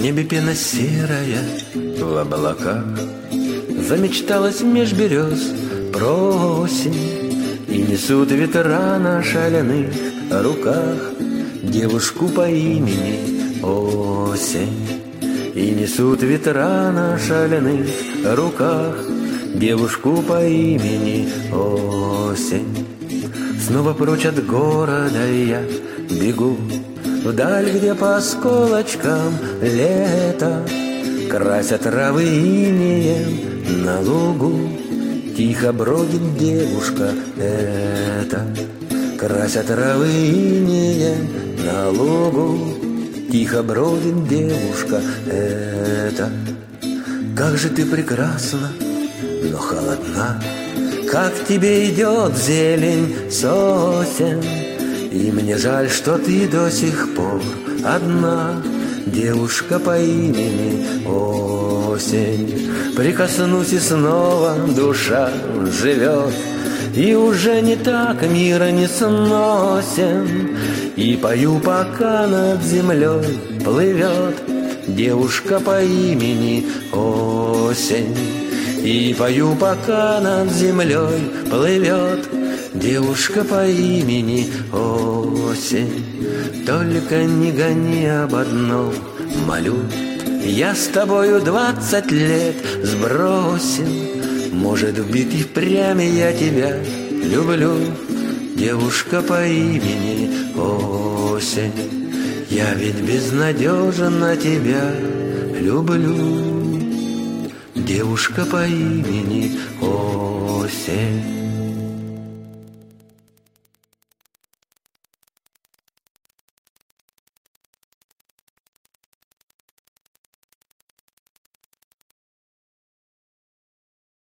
небе пена серая в облаках, замечталась меж берез про осень, и несут ветра на шаляных руках девушку по имени Осень. И несут ветра на шаляных руках девушку по имени Осень. Снова прочь от города я бегу вдаль, где по осколочкам лето красят травы инеем на лугу. Тихо бродит девушка эта, красят травы инеем на лугу. Тихо бродит девушка эта. Как же ты прекрасна, но холодна, как тебе идет зелень сосен. И мне жаль, что ты до сих пор одна, девушка по имени Осень. Прикоснусь, и снова душа живет, и уже не так мир не сносен. И пою, пока над землей плывет девушка по имени Осень. И пою, пока над землей плывет девушка по имени Осень. Только не гони об одном, молю, я с тобою 20 лет сбросил. Может быть, и впрямь я тебя люблю, девушка по имени Осень. Я ведь безнадежно тебя люблю, девушка по имени Осень.